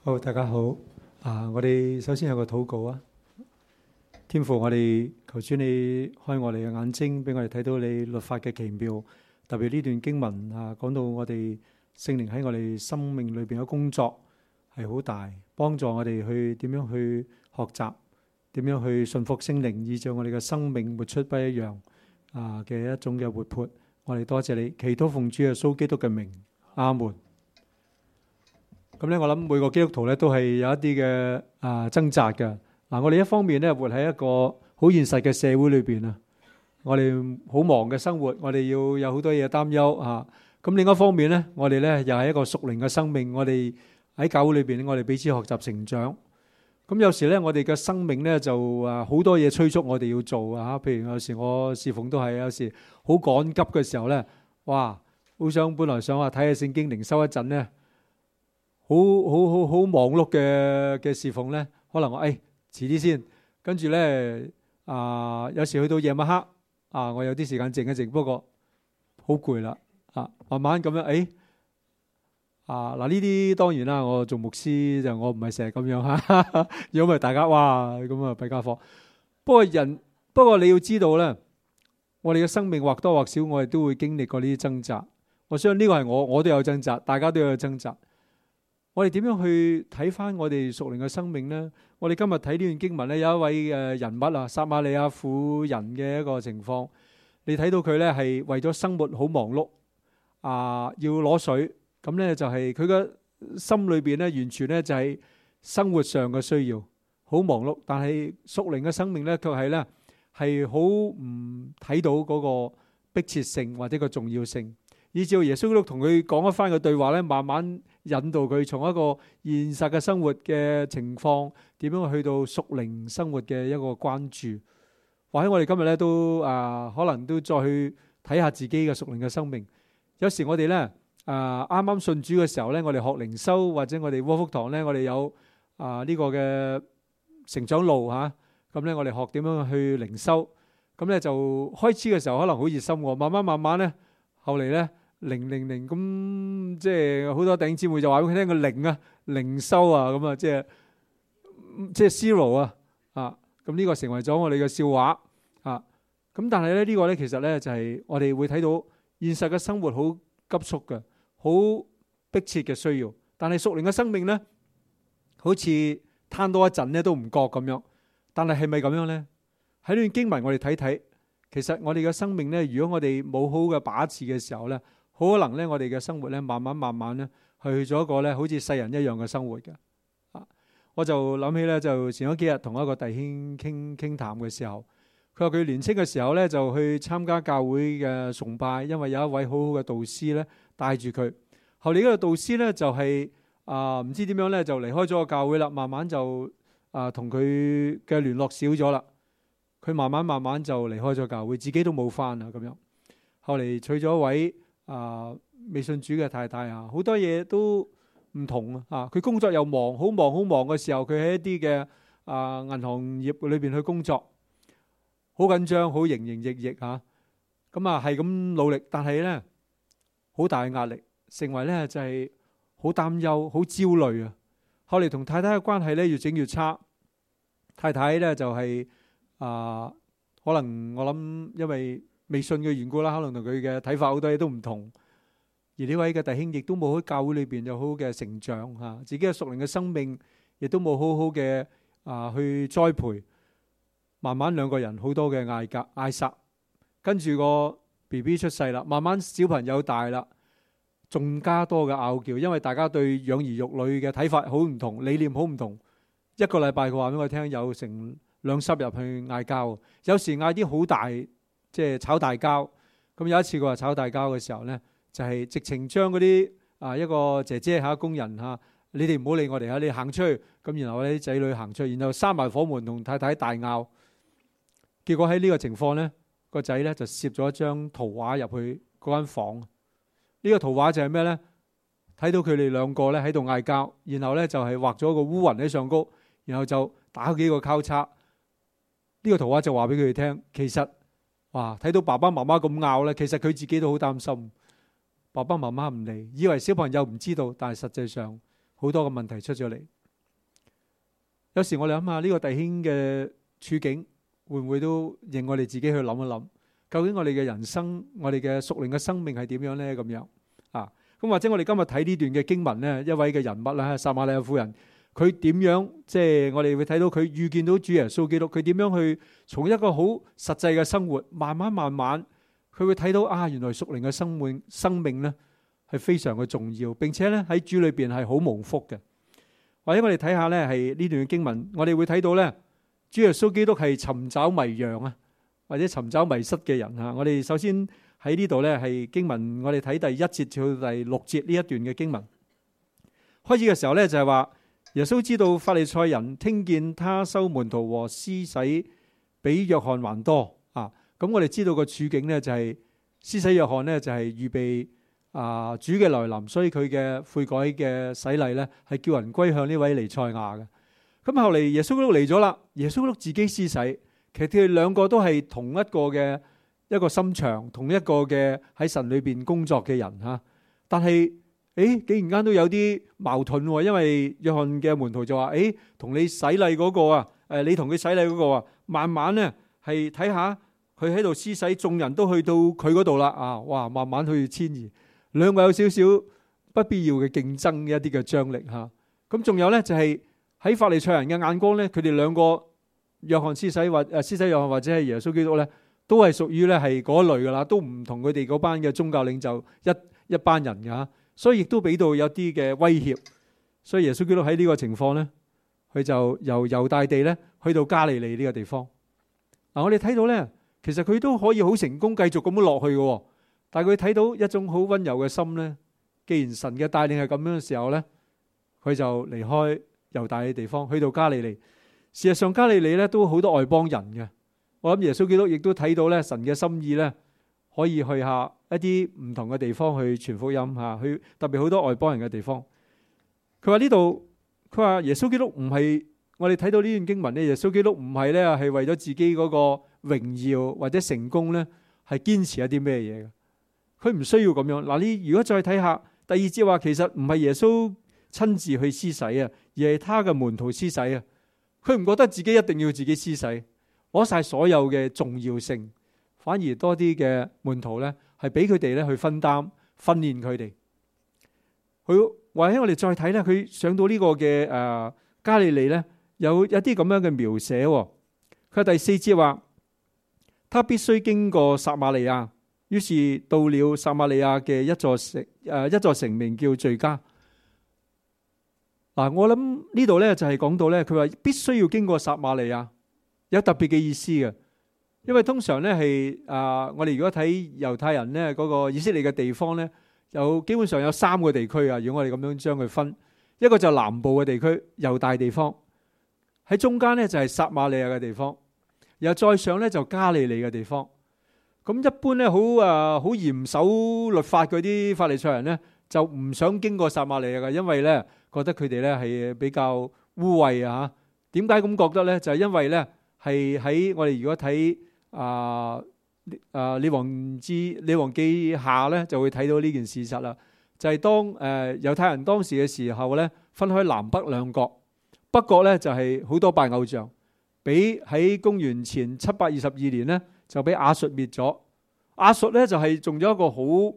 好，大家好。我哋首先有個禱告啊。天父，我哋求主你開我哋嘅眼睛，俾我哋睇到你律法嘅奇妙。特別呢段經文講到我哋聖靈喺我哋生命裏邊嘅工作係好大，幫助我哋去點樣去學習，點樣去順服聖靈，以致我哋嘅生命活出不一樣嘅一種嘅活潑。我哋多謝你，祈禱奉主耶穌基督嘅名，阿門。咁咧，我諗每個基督徒咧都係有一啲嘅掙扎嘅。我哋一方面咧活喺一個好現實嘅社會裏邊啊，我哋好忙嘅生活，我哋要有好多嘢擔憂啊。咁另一方面咧，我哋咧又係一個屬靈嘅生命，我哋喺教會裏邊，我哋彼此學習成長。咁有時咧，我哋嘅生命咧就好多嘢催促我哋要做啊。譬如有時我侍奉都係有時好趕急嘅時候咧，哇，好想本來想話睇下聖經靈修一陣咧。好忙碌嘅侍奉咧，可能我遲啲先，跟住咧有時去到夜晚黑我有啲時間靜一靜，不過好攰啦慢慢咁樣呢啲當然啦，我做牧師就我唔係成日咁樣如果唔係大家哇咁啊弊家伙。不過你要知道咧，我哋嘅生命或多或少我哋都會經歷過呢啲掙扎。我相信呢個係我都有掙扎，大家都有掙扎。我哋點樣去睇翻我哋屬靈嘅生命呢？我哋今日睇呢段經文咧，有一位人物撒瑪利亞婦人嘅一個情況。你睇到佢咧係為咗生活好忙碌要攞水，咁咧就係佢嘅心裏邊咧完全咧就係生活上嘅需要，好忙碌。但係屬靈嘅生命咧，卻係咧係好唔睇到嗰個迫切性或者個重要性。以至耶穌基督同佢講一番嘅對話咧，慢慢引導佢從一個現實嘅生活嘅情況，點樣去到屬靈生活嘅一個關注。或者我哋今日咧都可能都再去睇下自己嘅屬靈嘅生命。有時我哋咧啱啱信主嘅時候咧，我哋學靈修或者我哋窩福堂咧，我哋有呢個嘅成長路咁咧我哋學點樣去靈修。咁咧就開始嘅時候可能好熱心喎，慢慢咧，後嚟咧。零咁，即係好多弟兄姊妹就話俾佢聽個靈修咁即係 zero 咁呢個成為咗我哋嘅笑話咁但係咧呢個咧其實咧就係我哋會睇到現實嘅生活好急速嘅，好迫切嘅需要。但係屬靈嘅生命咧，好似攤多一陣咧都唔覺咁樣。但係係咪咁樣咧？喺呢段經文我哋睇睇，其實我哋嘅生命咧，如果我哋冇好嘅把持嘅時候咧。好可能咧，我哋嘅生活咧，慢慢咧，去咗一個咧，好似世人一樣嘅生活嘅。我就諗起咧，就前嗰幾日同一個弟兄傾談嘅時候，佢話佢年青嘅時候咧，就去參加教會嘅崇拜，因為有一位好好嘅導師咧帶住佢。後嚟呢個導師咧就係唔知點樣咧，就離開咗個教會啦。慢慢就同佢嘅聯絡少咗啦。佢慢慢就離開咗教會，自己都冇返啦咁樣。後嚟娶咗一位未信主嘅太太好多嘢都唔同佢工作又忙，好忙嘅時候，佢喺一啲嘅銀行業裏邊去工作，好緊張，好營營役役咁係咁努力，但係咧好大嘅壓力，成為咧就係好擔憂、好焦慮後嚟同太太嘅關係咧越整越差，太太咧就係可能我諗因為未信嘅緣故啦，可能同佢嘅睇法好多嘢都唔同。而呢位嘅弟兄亦都冇喺教會裏邊有好好嘅成長自己嘅屬靈嘅生命亦都冇好好嘅去栽培。慢慢兩個人好多嘅嗌殺，跟住個 BB 出世啦，慢慢小朋友大啦，仲加多嘅拗撬，因為大家對養兒育女嘅睇法好唔同，理念好唔同。一個禮拜佢話俾我聽有成2-3日去嗌交，有時嗌啲好大。即係炒大交，咁有一次佢話炒大交嘅時候咧，就係直情將嗰啲一個姐姐工人你哋唔好理我哋你行出去，咁然後我哋啲仔女行出去，然後閂埋火門同太太大拗。結果喺呢個情況咧，個仔咧就攝咗一張圖畫入去嗰間房。呢個圖畫就係咩咧？睇到佢哋兩個咧喺度嗌交，然後咧就係畫咗個烏雲喺上高，然後就打幾個交叉。呢個圖畫就話俾佢哋聽，其實。哇！睇到爸爸媽媽咁拗咧，其實佢自己都好擔心。爸爸媽媽唔嚟，以為小朋友唔知道，但係實際上好多嘅問題出咗嚟。有時我哋諗下呢個弟兄嘅處境，會唔會都令我哋自己去諗一諗，究竟我哋嘅人生，我哋嘅屬靈嘅生命係點樣呢？咁樣啊，咁或者我哋今日睇呢段嘅經文呢，一位嘅人物啦，撒瑪利亞婦人，佢點樣即係我哋會睇到佢遇見到主耶穌基督，佢點樣去從一個好實際嘅生活，慢慢佢會睇到啊，原來屬靈嘅生命呢係非常嘅重要，並且呢喺主裏邊係好蒙福嘅。或者我哋睇下呢係呢段嘅經文，我哋會睇到呢，主耶穌基督係尋找迷羊啊，或者尋找迷失嘅人啊。我哋首先喺呢度呢係經文，我哋睇第1節至到第6節呢一段嘅經文。開始嘅時候呢，就係話，耶穌知道法利賽人聽見他收門徒和施洗比約翰還多啊。咁我哋知道個處境呢，就係施洗約翰呢，就係預備主嘅來臨，所以佢嘅悔改嘅洗禮呢，係叫人歸向呢位彌賽亞嘅。咁後嚟耶穌基督嚟咗啦，耶穌基督自己施洗，其實佢哋兩個都係同一個嘅一個心腸，同一個嘅喺神裏邊工作嘅人吓。但係竟然間都有啲矛盾，因為約翰嘅門徒就話：同你洗禮嗰個啊，你同佢洗禮嗰個啊，慢慢呢係睇下佢喺度施洗，眾人都去到佢嗰度啦啊！哇，慢慢去遷移，兩個有少少不必要嘅競爭嘅一啲嘅張力吓。咁仲有呢，就係喺法利賽人嘅眼光呢，佢哋兩個約翰施洗施洗約翰或者係耶穌基督呢，都係屬於呢係嗰類噶啦，都唔同佢哋嗰班嘅宗教領袖一班人噶，所以亦都俾到有啲嘅威脅。所以耶穌基督喺呢個情況呢，佢就由猶大地呢去到加利利呢個地方。嗱，我哋睇到呢，其實佢都可以好成功繼續咁樣落去嘅，但係佢睇到一種好溫柔嘅心呢，既然神嘅帶領係咁樣嘅時候呢，佢就離開猶大嘅地方，去到加利利。事實上加利利呢都好多外邦人嘅，我諗耶穌基督亦都睇到呢神嘅心意呢，可以去下一啲唔同嘅地方去傳福音吓，去特別好多外邦人嘅地方。佢話呢度，佢話耶穌基督唔係，我哋睇到呢段經文呢，耶穌基督唔係呢係為咗自己嗰個榮耀或者成功呢係堅持一啲咩嘢嘅，佢唔需要咁樣。嗱，你如果再睇下第2節話，其實唔係耶穌親自去施洗啊，而係他嘅門徒施洗啊。佢唔覺得自己一定要自己施洗，攞晒所有嘅重要性，反而多啲嘅門徒呢係俾佢哋呢去分擔訓練佢哋。佢或者我哋再睇呢，佢上到呢個嘅加利利呢，有一啲咁樣嘅描寫。佢第4節話，他必須經過撒瑪利亞，於是到了撒瑪利亞嘅一座城名叫敘加。嗱，我諗呢度呢就係講到呢，佢話必須要經過撒瑪利亞，有特別嘅意思嘅。因為通常呢係我哋如果睇猶太人呢嗰個以色列嘅地方呢，基本上有3個地區啊。如果我哋咁樣將佢分，一個就南部嘅地區，猶大地方，喺中間呢就係撒瑪利亞嘅地方，然後再上呢就加利利嘅地方。咁一般呢好嚴守律法嗰啲法利賽人呢，就唔想經過撒瑪利亞嘅，因為呢覺得佢哋呢係比較污穢啊。點解咁覺得呢？就係因為呢係喺我哋如果睇列王記下呢，就會睇到呢件事實啦。就係當猶太人當時嘅時候呢，分開南北兩國，北國呢就係好多拜偶像，俾喺公元前722年呢就俾亞述滅咗。亞述呢就係中咗一個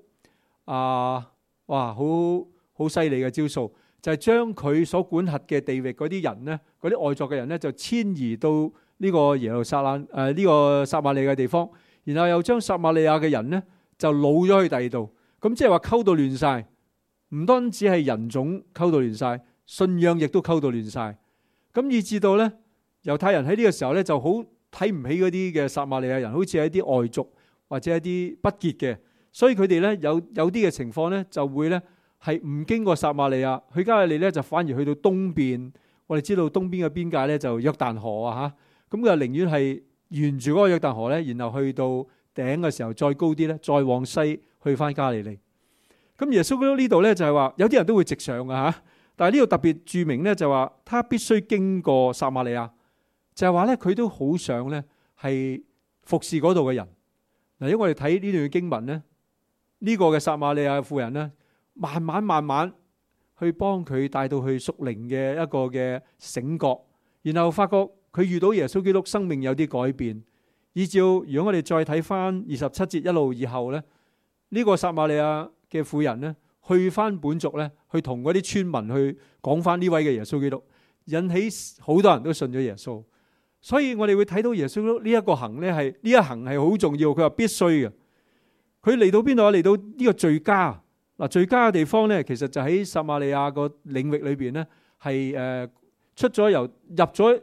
好犀利嘅招數，就係將佢所管轄嘅地域嗰啲人呢，嗰啲外族嘅人呢，就遷移到呢個耶路撒冷呢個撒瑪利亞嘅地方，然後又將撒瑪利亞嘅人呢就擄咗去第二度。咁即係話溝到亂晒，唔單止係人種溝到亂晒，信仰亦都溝到亂晒。咁以至到呢猶太人喺呢個時候呢就好睇唔起嗰啲嘅撒瑪利亞人，好似係一啲外族或者一啲不潔嘅，所以佢哋呢有啲嘅情況呢就會呢係唔經過撒瑪利亞去加利利呢，就反而去到東邊。我哋知道東邊嘅邊界呢就約旦河啊吓，咁佢寧願係沿住嗰個約旦河呢，然後去到頂嘅時候再高啲呢，再往西去翻加利利。咁耶穌基督呢度呢就係話有啲人都會直上嘅吓，但係呢度特別注明呢就話他必須經過撒瑪利亞，就係話呢佢都好想呢係服侍嗰度嘅人。嗱，因為我哋睇呢段經文呢，呢個嘅撒瑪利亞婦人呢，慢慢去幫佢帶到去屬靈嘅一個嘅醒覺，然後發覺佢遇到耶穌基督，生命有啲改變。依照如果我哋再睇翻27節一路以後咧，呢個撒瑪利亞嘅婦人咧，去翻本族咧，去同嗰啲村民去講翻呢位嘅耶穌基督，引起好多人都信咗耶穌。所以我哋會睇到耶穌基督呢一個行咧，係呢一行係好重要，佢話必須嘅。佢嚟到邊度啊？嚟到呢個敘加嗱，敘加嘅地方咧，其實就喺撒瑪利亞個領域裏邊咧，係出咗入咗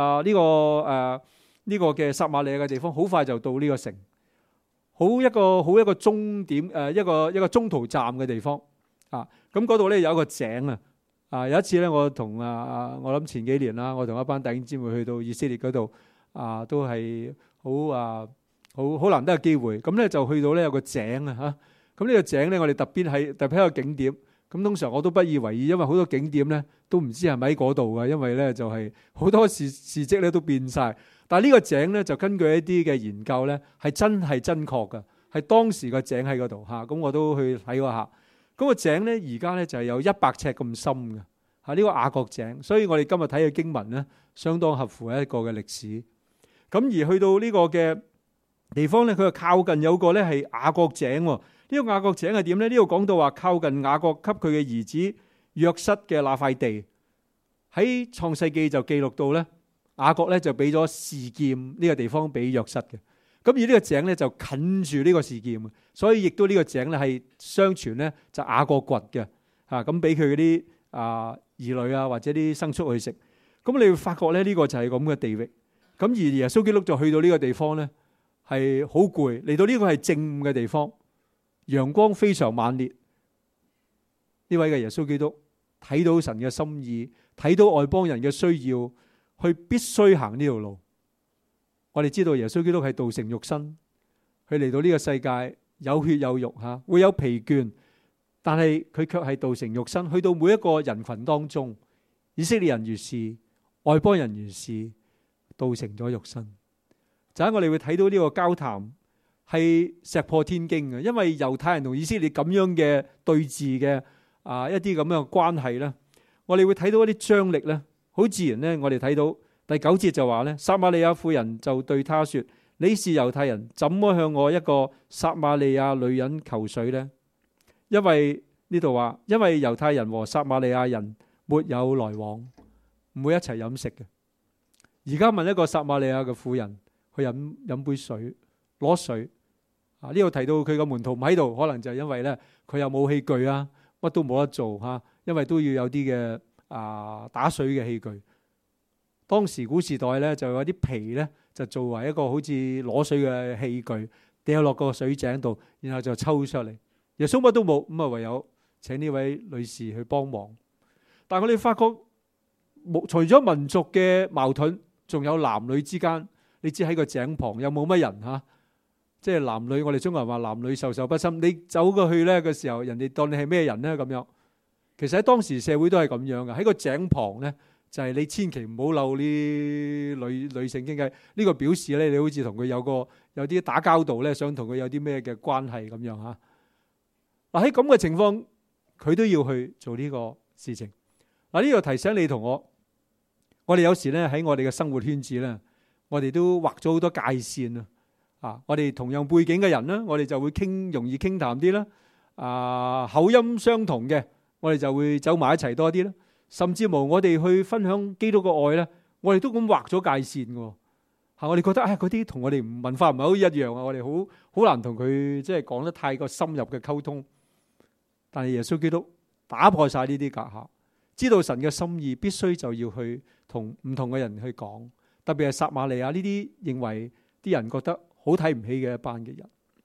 呢個嘅撒瑪利亞嘅地方，好快就到呢個城，好一個終點一個中途站嘅地方啊。咁嗰度咧有一個井啊。有一次咧，我同我諗前幾年啦，我同一班弟兄姊妹去到以色列嗰度都係好難得嘅機會。咁咧就去到咧有個井啊嚇。咁呢個井咧，我哋特別係一個景點。咁通常我都不以為意，因為好多景點咧都唔知係咪喺嗰度嘅，因為咧就係好多事蹟咧都變晒。但係呢個井咧就根據一啲嘅研究咧係真確嘅，係當時個井喺嗰度嚇。咁我都去睇過下。嗰個井咧而家咧就係有100尺咁深嘅嚇，呢個雅各井。所以我哋今日睇嘅經文咧，相當合乎一個嘅歷史。咁而去到呢個嘅地方咧，佢就靠近有個咧係雅各井。呢個雅各井係點咧？呢度講到話靠近雅各給佢嘅兒子約瑟嘅那塊地。喺創世記就記錄到咧，雅各咧就俾咗示劍呢個地方俾約瑟嘅。咁而呢個井咧就近住呢個示劍，所以亦都呢個井咧係相傳咧就雅各掘嘅嚇，咁俾佢嗰啲兒女啊或者啲牲畜去食。咁你會發覺咧呢個就係咁嘅地域。咁而耶穌基督就去到呢個地方咧係好攰，嚟到呢個係正午嘅地方。陽光非常猛烈，呢位嘅耶穌基督睇到神嘅心意，睇到外邦人嘅需要，去必須行呢條路。我哋知道耶穌基督係道成肉身，佢嚟到呢個世界有血有肉吓，會有疲倦，但係佢卻係道成肉身，去到每一個人群當中。以色列人如是，外邦人如是，道成咗肉身。就喺我哋會睇到呢個交談係石破天驚嘅，因為猶太人同以色列咁樣嘅對峙嘅一啲咁樣嘅關係咧，我哋會睇到一啲張力咧，好自然咧。我哋睇到第9節就話咧，撒瑪利亞婦人就對他說：你是猶太人，怎麼向我一個撒瑪利亞女人求水呢？因為呢度話，因為猶太人和撒瑪利亞人沒有來往，唔會一齊飲食嘅。而家問一個撒瑪利亞嘅婦人去飲杯水，攞水。呢度提到佢個門徒唔喺度，可能就係因為咧佢又冇器具啊，乜都冇得做嚇，因為都要有啲嘅打水嘅器具。當時古時代咧就有啲皮咧就作為一個好似攞水嘅器具，掉落個水井度，然後就抽出嚟。耶穌乜都冇，咁啊唯有請呢位女士去幫忙。但係我哋發覺，除咗民族嘅矛盾，仲有男女之間。你知喺個井旁有冇乜人嚇？即係男女，我哋中國人話男女授受不親。你走過去咧嘅時候，人哋當你係咩人咧咁樣？其實喺當時社會都係咁樣嘅。喺個井旁咧，就係你千祈唔好漏呢女性傾偈。呢個表示咧，你好似同佢有啲打交道咧，想同佢有啲咩嘅關係咁樣嚇。嗱，喺咁嘅情況，佢都要去做呢個事情。嗱，呢度提醒你同我哋有時咧喺我哋嘅生活圈子咧，我哋都畫咗好多界線啊。我哋同樣背景嘅人呢，我哋就會容易傾談啲啦。口音相同嘅，我哋就會走埋一齊多啲啦。甚至乎我哋去分享基督嘅愛呢，我哋都咁畫咗界線嘅。我哋覺得嗰啲同我哋文化唔係好一樣啊，我哋好難同佢即係講得太過深入嘅溝通。但係耶穌基督打破晒呢啲隔閡，知道神嘅心意，必須就要去同唔同嘅人去講。特別係撒瑪利亞呢啲認為啲人覺得好睇唔起嘅一班嘅人，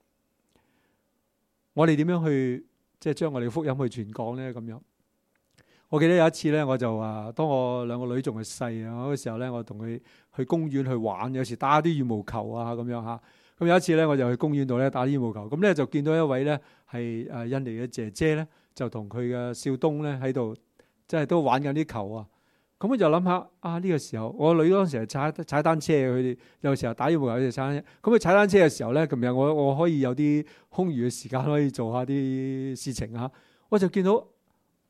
我哋點樣去即係將我哋嘅福音去傳講呢？咁樣，我記得有一次呢，我就當我兩個女仲係細啊嗰個時候呢，我同佢去公園去玩，有時打啲羽毛球啊咁樣嚇。咁有一次呢，我就去公園度咧打啲羽毛球，咁呢就見到一位呢係印尼嘅姐姐呢，就同佢嘅少東呢喺度，即係都玩緊啲球啊。咁我就諗下呢個時候，我女當時係踩單車，佢哋有時候打羽毛球，有時踩單車。咁佢踩單車嘅時候咧，琴日我可以有啲空餘嘅時間可以做下啲事情嚇。我就見到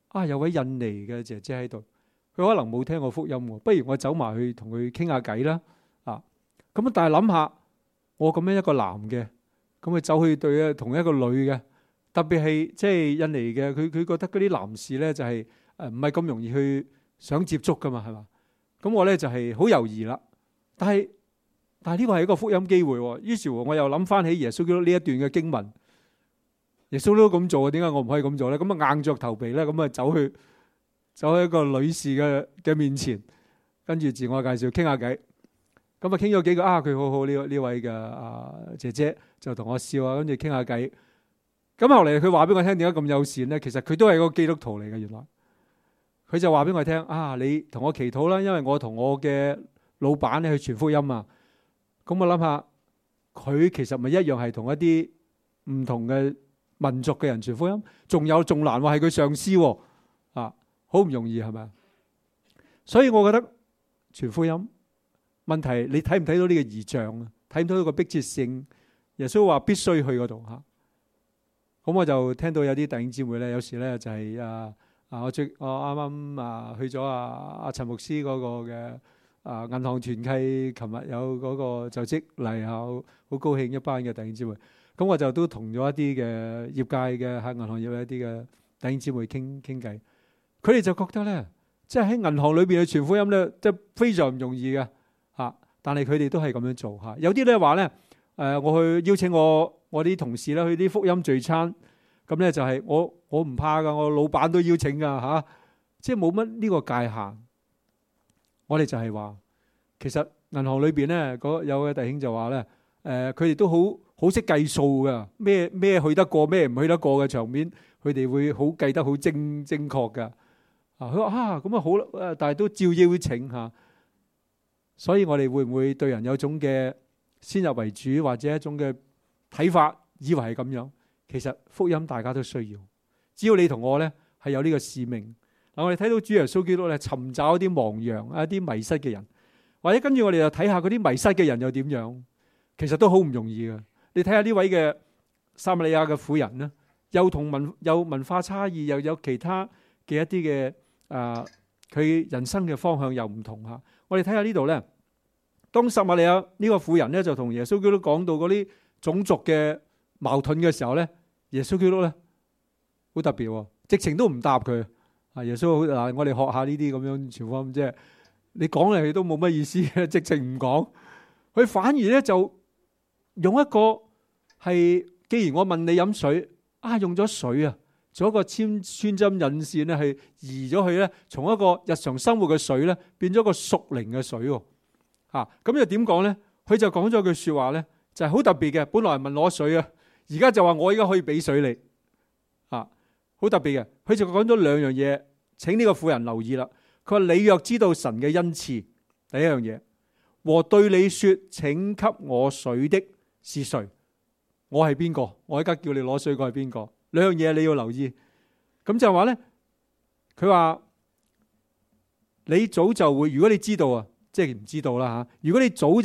有位印尼嘅姐姐喺度，佢可能冇聽過福音喎，不如我走埋去同佢傾下偈啦。咁但係諗下，我咁樣一個男嘅，咁佢走去對同一個女嘅，特別係即係印尼嘅，佢覺得嗰啲男士咧就係唔係咁容易去想接觸噶嘛，係嘛？咁我咧就係好猶豫啦。但係呢個係一個福音機會喎。於是乎我又諗翻起耶穌基督呢一段嘅經文，耶穌都咁做，點解我唔可以咁做咧？咁啊硬着頭皮咧，咁啊走去一個女士嘅面前，跟住自我介紹，傾下偈。咁啊傾咗幾個佢好好呢位嘅姐姐就同我笑跟住傾下偈。咁後嚟佢話俾我聽點解咁友善咧？其實佢都係一個基督徒嚟嘅。原來佢就話俾我聽你同我祈禱啦，因為我同我嘅老闆咧去傳福音啊。咁我諗下，佢其實咪一樣係同一啲唔同嘅民族嘅人傳福音，仲難話係佢上司喎，好唔容易係咪？所以我覺得傳福音問題，你睇唔睇到呢個異象啊？睇唔睇到個迫切性？耶穌話必須去嗰度嚇。咁我就聽到有啲弟兄姊妹咧，有時咧就係我啱啱去咗阿陳牧師嗰個嘅銀行團契，琴日有嗰個就職禮好高興一班嘅弟兄姊妹。咁我就都同咗一啲嘅業界嘅喺銀行業一啲嘅弟兄姊妹傾偈，佢哋就覺得咧，即係喺銀行裏邊去傳福音咧，即係非常唔容易嘅嚇。但係佢哋都係咁樣做嚇。有啲咧話咧，我去邀請我啲同事咧去啲福音聚餐，咁咧就係我唔怕噶，我老闆都邀請噶嚇，即係冇乜呢個界限。我哋就係話，其實銀行裏邊咧，有位弟兄就話咧，佢哋都好識計數噶，咩去得過，咩唔去得過嘅場面，佢哋會好計得好精確噶。佢話咁啊好啦，但係都照邀請嚇。所以我哋會唔會對人有種嘅先入為主，或者一種嘅睇法，以為係咁樣？其實福音大家都需要，只要你同我咧係有呢個使命。我哋睇到主耶穌基督咧尋找一啲亡羊、一啲迷失嘅人，或者跟住我哋就睇下嗰啲迷失嘅人又點樣？其實都好唔容易嘅。你睇下呢位嘅撒瑪利亞嘅婦人咧，又有文化差異，又有其他嘅一啲嘅佢人生嘅方向又唔同嚇。我哋睇下呢度咧，當撒瑪利亞呢個婦人咧就同耶穌基督講到嗰啲種族嘅矛盾嘅時候咧，耶穌基督咧好特別喎，直情都唔答佢。耶穌嗱，我哋學下呢啲咁樣傳福音，即係你講嚟都冇乜意思，直情唔講。佢反而咧就用一個係，既然我問你飲水，用咗水啊，做一個穿針引線咧，係移咗去咧，從一個日常生活嘅水咧，變咗個屬靈嘅水喎。咁又點講咧？佢就講咗句說話咧，就係好特別嘅。本來問攞水啊，而家就話我而家可以俾水你。好特別嘅，佢就講咗兩樣嘢，請呢個婦人留意啦。佢話你若知道神嘅恩賜，第一樣嘢，和對你說請給我水的是誰？我係邊個？我而家叫你攞水個係邊個？兩樣嘢你要留意。咁就話咧，佢話你早就會，如果你知道啊，即係唔知道啦吓。如果你早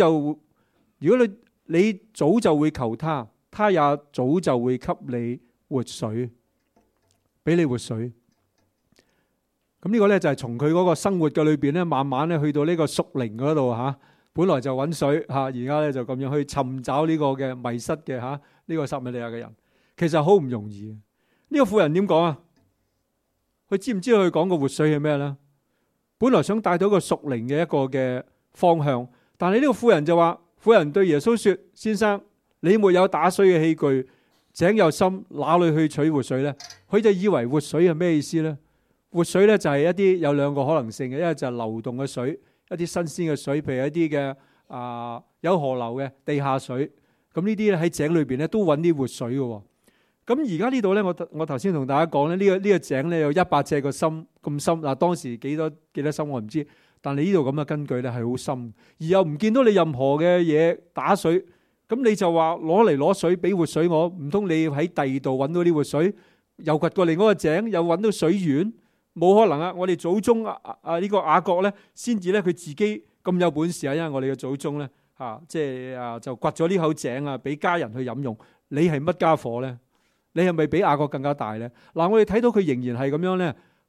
就會求他，他也早就會給你活水。俾你活水，咁呢個咧就係從佢嗰個生活嘅裏邊咧，慢慢咧去到呢個屬靈嗰度吓。本來就揾水吓，而家咧就咁樣去尋找呢個嘅迷失嘅吓，呢個撒瑪利亞嘅人，其實好唔容易。呢個婦人點講啊？佢知唔知道佢講個活水係咩咧？本來想帶到一個屬靈嘅一個嘅方向，但係呢個婦人就話：婦人對耶穌說，先生，你沒有打水嘅器具，井又深，哪裏去取活水呢？佢就以為活水係咩意思呢？活水呢就係一啲有兩個可能性嘅，一個就係流動嘅水，一啲新鮮嘅水，譬如一啲嘅有河流嘅地下水。咁呢啲咧喺井裏邊咧都揾啲活水嘅。咁而家呢度咧，我頭先同大家講咧，呢個井咧有100尺個深咁深。嗱，當時幾多深我唔知，但係呢度咁嘅根據咧係好深，而又唔見到你任何嘅嘢打水。咁你就話攞水俾活水我，唔通你喺第二度揾到啲活水，又掘過另外個井，又揾到水源？冇可能啊！我哋祖宗呢個雅各咧，先至咧佢自己咁有本事啊！因為我哋嘅祖宗咧就掘咗呢口井啊，俾家人去飲用。你係乜家伙咧？你係咪比雅各更加大咧？嗱，我哋睇到佢仍然係咁樣咧，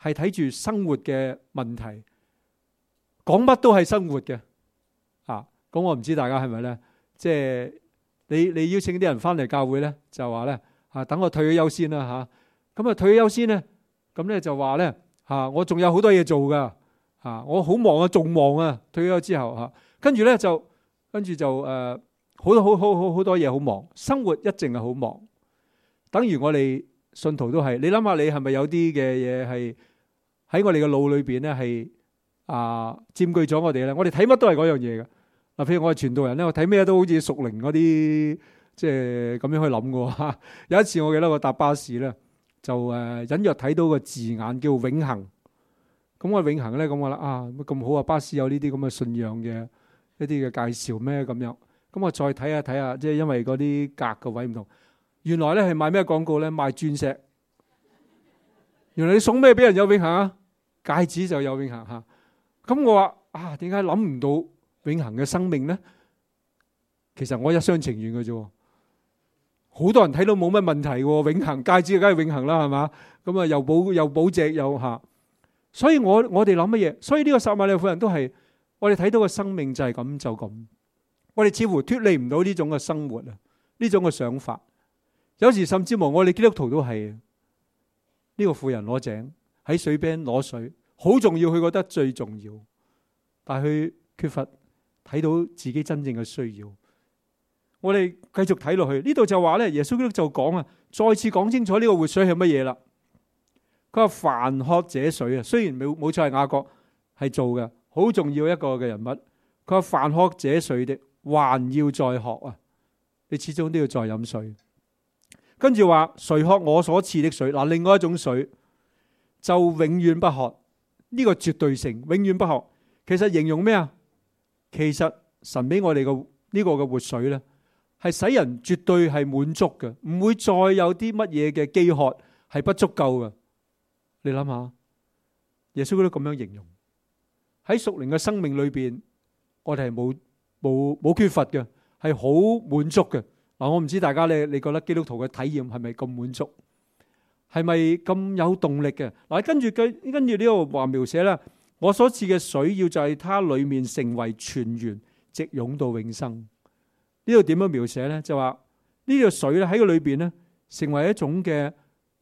係睇住生活嘅問題，講乜都係生活嘅。咁我唔知大家係咪咧？即係你邀請啲人翻嚟教會咧，就話咧等我退咗休先啦嚇。咁啊退咗休先咧，咁咧就話咧我仲有好多嘢做噶我好忙啊，仲忙啊！退咗休之後跟住就好多嘢好忙，生活一定係好忙。等於我哋信徒都係，你諗下你係咪有啲嘅嘢係喺我哋嘅腦裏邊咧係佔據咗我哋咧？我哋睇乜都係嗰樣嘢嘅。譬如我係傳道人咧，我睇咩都好似屬靈嗰啲，即係咁樣去諗嘅。有一次我記得我搭巴士咧，就隱約睇到個字眼叫永恆。咁我永恆咧，咁我諗咁好啊！巴士有呢啲咁嘅信仰嘅一啲嘅介紹咩咁樣？咁我再睇下，即係因為嗰啲格嘅位唔同，原來咧係賣咩廣告咧？賣鑽石。原來你送咩俾人有永恆啊？戒指就有永恆嚇。咁我話點解諗唔到永恆嘅生命咧？其實我一廂情願嘅啫。好多人睇到冇乜問題喎，永恆戒指梗係永恆啦，係嘛？咁啊又保值又嚇。所以我哋諗乜嘢？所以呢個撒瑪利亞婦人都係我哋睇到嘅生命就係咁就咁。我哋似乎脫離唔到呢種嘅生活啊，呢種嘅想法。有時甚至乎我哋基督徒都係呢個婦人攞井喺水邊攞水，好重要，佢覺得最重要，但係佢缺乏睇到自己真正嘅需要。我哋繼續睇落去，呢度就話咧，耶穌基督就講再次講清楚呢個活水係乜嘢啦。佢話凡喝這水啊，雖然冇錯係雅各係做嘅，好重要一個嘅人物。佢話凡喝這水的，還要再喝啊！你始終都要再飲水。跟住話誰喝我所賜的水，另外一種水就永遠不喝。呢個絕對性，永遠不喝。其實形容咩啊？其實神俾我哋嘅呢個嘅活水咧，係使人絕對係滿足嘅，唔會再有啲乜嘢嘅飢渴係不足夠嘅。你諗下，耶穌都咁樣形容喺屬靈嘅生命裏邊，我哋係冇缺乏嘅，係好滿足嘅。我唔知大家你覺得基督徒嘅體驗係咪咁滿足，係咪咁有動力嘅？跟住呢個話描寫咧，我所賜嘅水要在它裏面成為泉源，直湧到永生。呢度點樣描寫咧？就話呢個水咧喺個裏邊咧，成為一種嘅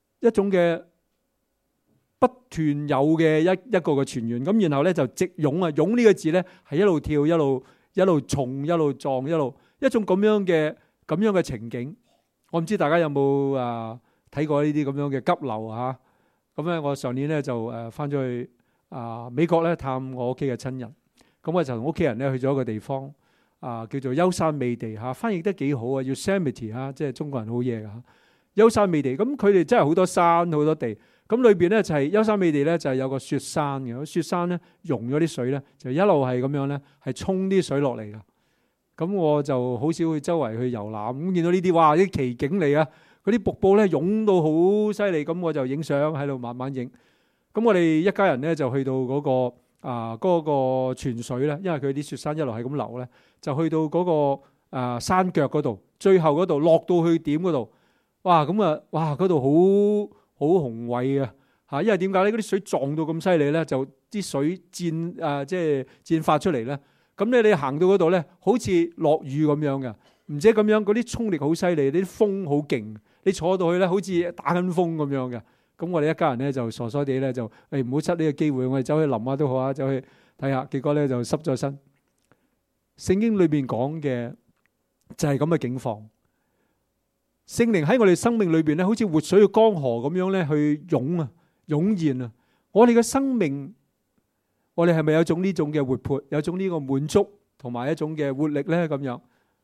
不斷有嘅一個嘅泉源。咁然後咧就直湧湧呢個字咧係一路跳一路衝一路撞一種咁樣嘅情景。我唔知大家有冇睇過呢啲咁樣嘅急流啊？咁咧我上年咧就翻咗去美國咧探我屋企嘅親人。咁我就同屋企人咧去咗一個地方叫做優山美地嚇，翻譯得幾好啊！Yosemite 嚇，即係中國人好嘢㗎。優山美地，咁佢哋真係好多山好多地。咁裏邊咧就係優山美地咧就係有個雪山嘅，雪山咧溶咗啲水咧就一路係咁樣咧係沖啲水落嚟㗎。咁我就好少去周圍去遊覽，咁見到呢啲哇啲奇景嚟啊！嗰啲瀑布咧湧到好犀利，咁我就影相喺度慢慢影。咁我哋一家人咧就去到嗰個泉水咧，因為佢啲雪山一路係咁流咧，就去到嗰個山腳嗰度，最後嗰度落到去點嗰度，哇！咁哇嗰度好宏偉啊嚇！因為點解咧？嗰啲水撞到咁犀利咧，就啲水即係濺發出嚟咧。咁咧你行到嗰度咧，好似落雨咁樣嘅，唔知咁樣嗰啲衝力好犀利，啲風好勁，你坐到去咧好似打緊風咁樣嘅。咁我哋一家人咧就傻傻地咧就唔好失呢個機會，我哋走去淋下都好啊，走去睇下。結果咧就濕咗身。聖經裏邊講嘅就係咁嘅境況。聖靈喺我哋生命裏邊咧，好似活水嘅江河咁樣咧去湧現啊！我哋嘅生命，我哋係咪有種呢種嘅活潑，有種呢個滿足同埋一種嘅活力咧？咁樣，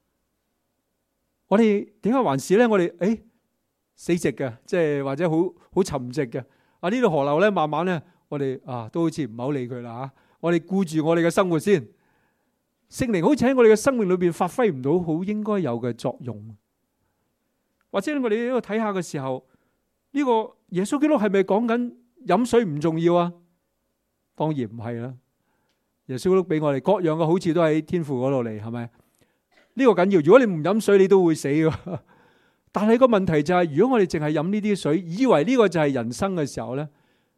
我哋點解還是咧？我哋死寂嘅，即係或者好沉寂嘅。呢度河流咧，慢慢咧，我哋都好似唔係好理佢啦嚇。我哋顧住我哋嘅生活先。聖靈好似喺我哋嘅生命裏邊發揮唔到好應該有嘅作用。或者我哋喺度睇下嘅時候，呢個耶穌基督係咪講緊飲水唔重要啊？當然唔係啦。耶穌基督俾我哋各樣嘅好處都喺天父嗰度嚟，係咪？呢個緊要。如果你唔飲水，你都會死㗎。但係個問題就係，如果我哋淨係飲呢啲水，以為呢個就係人生嘅時候咧，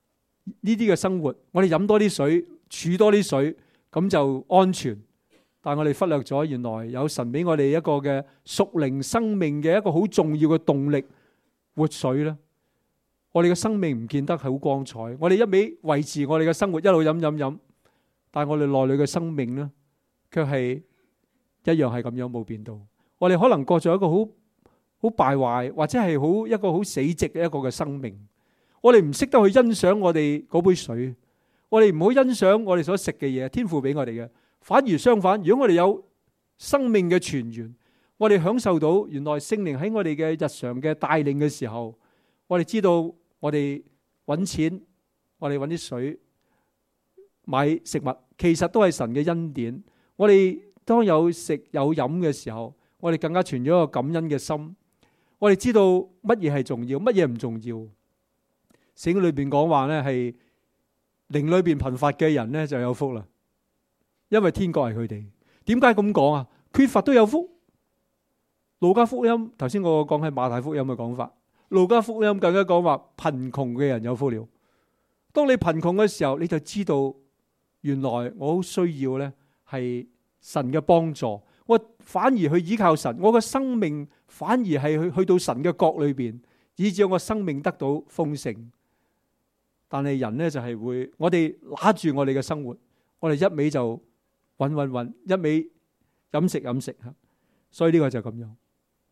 呢啲嘅生活，我哋飲多啲水，儲多啲水，咁就安全。但係我哋忽略咗，原來有神俾我哋一個嘅屬靈生命嘅一個好重要嘅動力，活水咧。我哋嘅生命唔見得係好光彩，我哋一味維持我哋嘅生活，一路飲，但係我哋內裏嘅生命咧，卻係一樣係咁樣冇變到。我哋可能過咗一個好敗壞，或者係一個好死寂嘅一個嘅生命。我哋唔識得去欣賞我哋嗰杯水，我哋唔好欣賞我哋所食嘅嘢，天父俾我哋嘅。反而相反，如果我哋有生命嘅泉源，我哋享受到原來聖靈喺我哋嘅日常嘅帶領嘅時候，我哋知道我哋揾錢，我哋揾啲水買食物，其實都係神嘅恩典。我哋當有食有飲嘅時候，我哋更加存咗一個感恩嘅心。我哋知道乜嘢係重要，乜嘢唔重要。聖經裏邊講話呢，係靈裏邊貧乏嘅人呢就有福啦，因為天國係佢哋。點解咁講啊？缺乏都有福。路加福音頭先我講係馬太福音嘅講法，路加福音更加講話貧窮嘅人有福了。當你貧窮嘅時候，你就知道原來我好需要呢係神嘅幫助。我反而去依靠神，我嘅生命反而係去到神嘅國裏邊，以致我生命得到豐盛。但係人呢就係會，我哋拿住我哋嘅生活，我哋一味就搵，一味飲食，所以呢個就咁樣。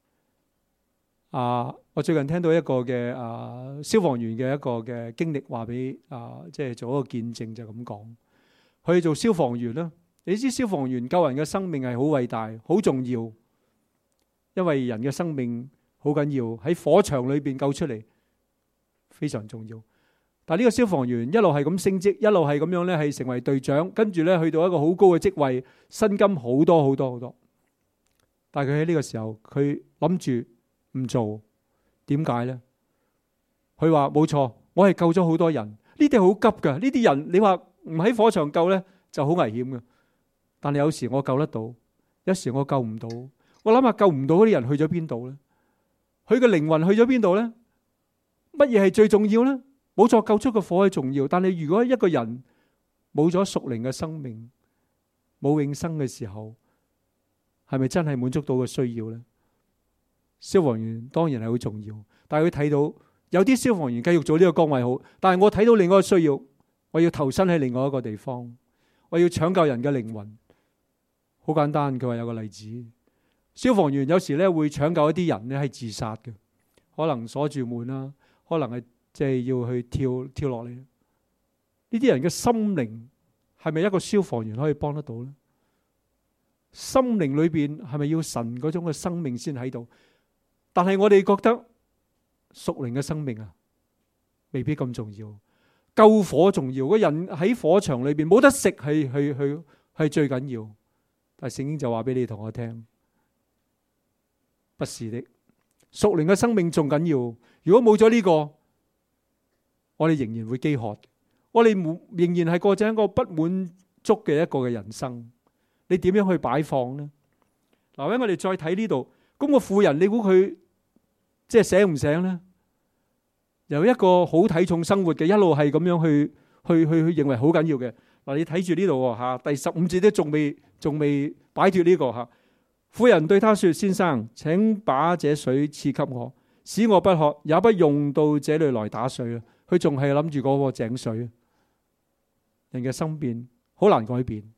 我最近聽到一個嘅消防員嘅一個嘅經歷，話俾即係做一個見證，就咁講。佢做消防員啦，你知消防員救人嘅生命係好偉大、好重要，因為人嘅生命好緊要，喺火場裏邊救出嚟非常重要。但係呢個消防員一路係咁升職，一路係咁樣咧，係成為隊長，跟住咧去到一個好高嘅職位，薪金好多。但係佢喺呢個時候，佢諗住唔做，點解呢？佢話冇錯，我係救咗好多人，呢啲好急噶，呢啲人你話唔喺火場救呢就好危險噶。但係有時我救得到，有時我救唔到。我諗下救唔到嗰啲人去咗邊度呢？佢嘅靈魂去咗邊度呢？乜嘢係最重要呢？冇錯，救出個火係重要，但係如果一個人冇咗屬靈嘅生命，冇永生嘅時候，係咪真係滿足到個需要呢？消防員當然係好重要，但係佢睇到有啲消防員繼續做呢個崗位好，但係我睇到另外一個需要，我要投身喺另外一個地方，我要搶救人嘅靈魂。好簡單，佢話有個例子，消防員有時咧會搶救一啲人咧係自殺嘅，可能鎖住門啦，可能係即係要去跳落嚟。呢啲人嘅心靈係咪一個消防員可以幫得到呢？心靈裏邊係咪要神嗰種嘅生命先喺度？但係我哋覺得屬靈嘅生命未必咁重要。救火重要，個人喺火場裏邊冇得食係最緊要。但係聖經就話俾你同我聽，不是的，屬靈嘅生命仲緊要。如果冇咗呢個，我哋仍然會飢渴，我哋仍然係過緊一個不滿足嘅一個嘅人生。你點樣去擺放呢？嗱，我哋再睇呢度，咁個婦人，你估佢即係醒唔醒呢？由一個好睇重生活嘅，一路係咁樣去認為好緊要嘅。嗱，你睇住呢度吓，第15節都仲未擺脫呢個吓。婦人對他說：先生，請把這水賜給我，使我不渴，也不用到這裏來打水。佢仲係諗住嗰個井水。人嘅心變好難改變。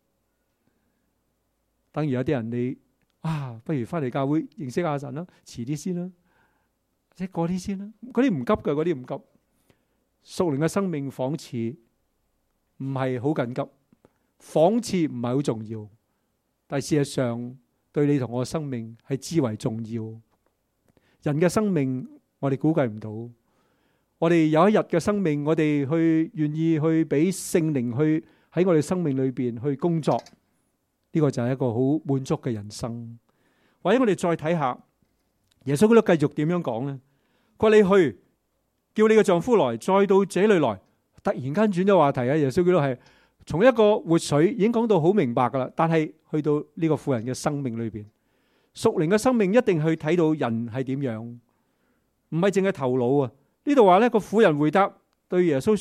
等於有啲人你不如翻嚟教會認識下神啦，遲啲先啦，即係嗰啲先啦。嗰啲唔急嘅，嗰啲唔急。屬靈嘅生命仿似唔係好緊急，仿似唔係好重要，但係事實上對你同我嘅生命係至為重要。人嘅生命我哋估計唔到，我哋有一日嘅生命，我哋去願意去俾聖靈去喺我哋生命裏邊去工作。呢個就係一個好滿足嘅人生。或者我哋再睇下耶穌基督繼續點樣講呢？佢話你去叫你嘅丈夫來，再到這裏來。突然間轉咗話題啊！耶穌基督係從一個活水已經講到好明白噶啦，但係去到呢個婦人嘅生命裏邊，屬靈嘅生命一定去睇到人係點樣，唔係淨係頭腦啊！呢度話呢個婦人回答對耶穌說：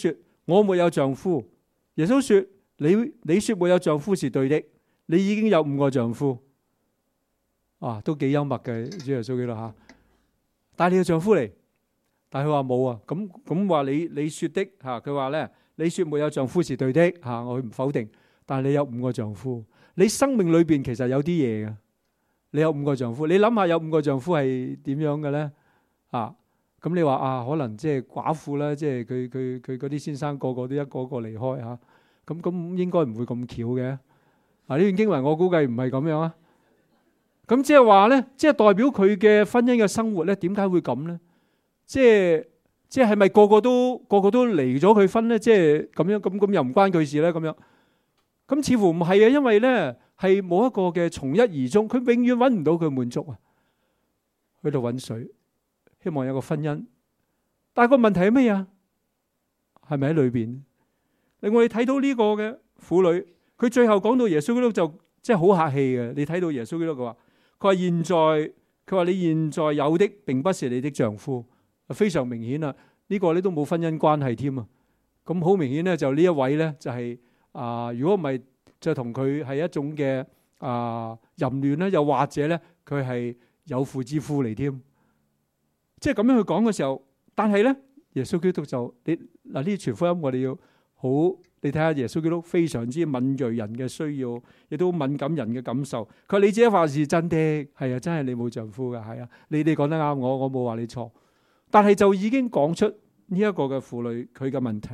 我沒有丈夫。耶穌說：你說沒有丈夫是對的，你已經有5個丈夫。都幾幽默嘅主耶穌基督吓，帶你嘅丈夫嚟，但係佢話冇啊。咁話你說的吓，佢話咧，你說沒有丈夫是對的吓，我唔否定，但係你有5個丈夫，你生命裏邊其實有啲嘢嘅。你有5個丈夫，你諗下有5個丈夫係點樣嘅咧？咁你話可能即係寡婦啦，即係佢嗰啲先生個個都一個個離開吓，咁應該唔會咁巧嘅。呢段經文我估計唔係咁樣啊。咁即係話咧，即係代表佢嘅婚姻嘅生活咧，點解會咁咧？即係咪個個都離咗佢婚咧？即係咁樣咁又唔關佢事咧？咁樣咁似乎唔係啊，因為咧係冇一個嘅從一而終，佢永遠揾唔到佢滿足啊，去到揾水，希望有個婚姻，但係個問題係咩啊？係咪喺裏邊？令我哋睇到呢個嘅婦女，佢最後講到耶穌基督就即係好客氣嘅。你睇到耶穌基督嘅話。佢話你現在有的並不是你的丈夫，非常明顯啦。呢個咧都冇婚姻關係添啊。咁好明顯咧，就呢一位咧就係如果唔係就同佢係一種嘅淫亂咧，又或者咧佢係有婦之夫嚟添。即係咁樣去講嘅時候，但係咧耶穌基督就呢啲全福音我哋要好。你睇下耶穌基督非常之敏銳人嘅需要，亦都敏感人嘅感受。佢話你這話是真的，係啊，真係你冇丈夫㗎，係啊，你哋講得啱，我冇話你錯。但係就已經講出呢一個嘅婦女佢嘅問題。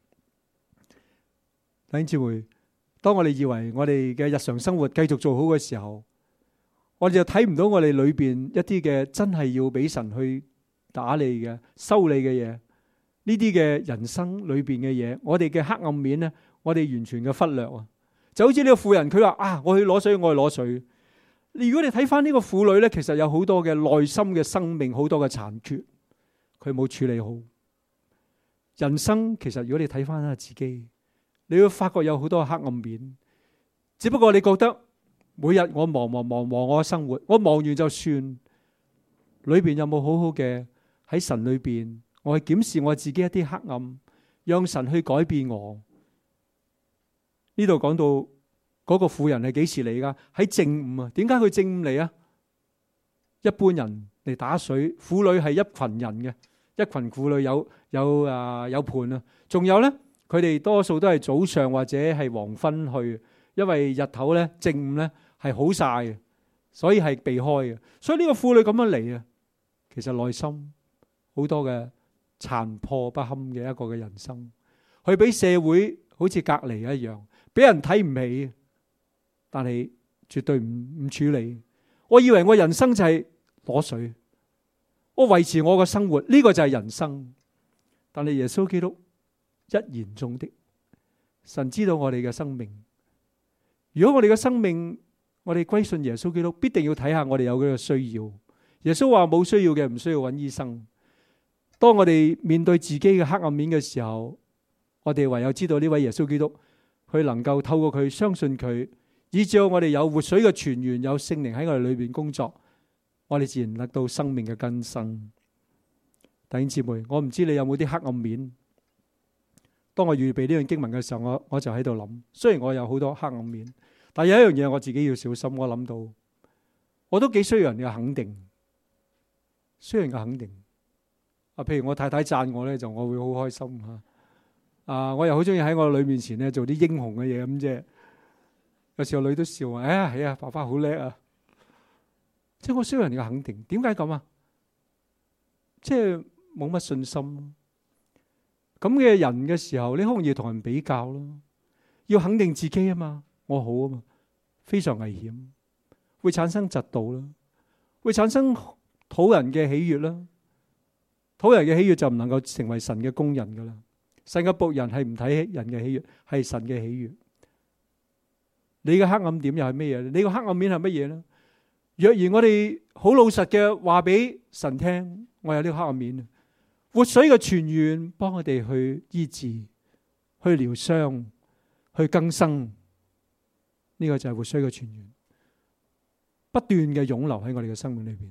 弟兄姊妹，當我哋以為我哋嘅日常生活繼續做好嘅時候，我哋就睇唔到我哋裏邊一啲嘅真係要俾神去打理嘅、修理嘅嘢。呢啲嘅人生裏邊嘅嘢，我哋嘅黑暗面咧，我哋完全嘅忽略啊！就好似呢個婦人，佢話我去攞水，我去攞水。如果你睇翻呢個婦女咧，其實有好多嘅內心嘅生命，好多嘅殘缺，佢冇處理好。人生其實如果你睇翻下自己，你會發覺有好多黑暗面。只不過你覺得每日我忙我嘅生活，我忙完就算，裏邊有冇好好嘅喺神裏邊？我去檢視我自己一啲黑暗，讓神去改變我。呢度講到嗰個婦人係幾時嚟噶？喺正午啊。點解佢正午嚟啊？一般人嚟打水，婦女係一群人嘅，一群婦女有伴啊。仲有咧，佢哋多數都係早上或者係黃昏去，因為日頭咧正午咧係好曬嘅，所以係避開嘅。所以呢個婦女咁樣嚟啊，其實內心好多嘅殘破不堪嘅一個嘅人生，佢俾社會好似隔離一樣，俾人睇唔起，但係絕對唔處理。我以為我人生就係攞水，我維持我嘅生活，呢個就係人生。但係耶穌基督一言中的，神知道我哋嘅生命。如果我哋嘅生命，我哋歸信耶穌基督，必定要睇下我哋有幾個需要。耶穌話冇需要嘅唔需要揾醫生。當我哋面對自己嘅黑暗面嘅時候，我哋唯有知道呢位耶穌基督，佢能夠透過佢相信佢，以至我哋有活水嘅泉源，有聖靈喺我哋裏邊工作，我哋自然得到生命嘅更新。弟兄姊妹，我唔知你有冇啲黑暗面。當我預備呢段經文嘅時候，我就喺度諗，雖然我有好多黑暗面，但有一樣嘢我自己要小心。我諗到，我都幾需要人嘅肯定，需要人嘅肯定。譬如我太太讚我咧，就我會好開心吓。我又好中意喺我女面前咧做啲英雄嘅嘢咁啫。有時候女都笑我，係啊，爸爸好叻啊！即係我需要人嘅肯定。點解咁啊？即係冇乜信心。咁嘅人嘅時候，你好容易同人比較咯。要肯定自己啊嘛，我好啊嘛，非常危險，會產生嫉妒啦，會產生討人嘅喜悅啦。討人嘅喜悅就唔能夠成為神嘅工人噶啦。神嘅僕人係唔睇人嘅喜悅，係神嘅喜悅。你嘅黑暗點又係咩嘢？你個黑暗面係乜嘢咧？若然我哋好老實嘅話俾神聽，我有呢個黑暗面，活水嘅泉源幫我哋去醫治、去療傷、去更生，呢個就係活水嘅泉源，不斷嘅湧流喺我哋嘅生命裏邊，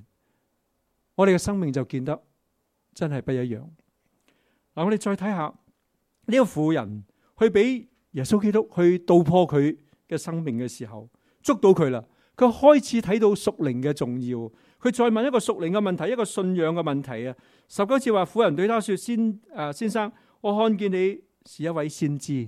我哋嘅生命就見得真係不一樣。嗱，我哋再睇下呢個婦人去俾耶穌基督去道破佢嘅生命嘅時候，捉到佢啦。佢開始睇到屬靈嘅重要。佢再問一個屬靈嘅問題，一個信仰嘅問題啊。19節話，婦人對他說：先生，我看見你是一位先知。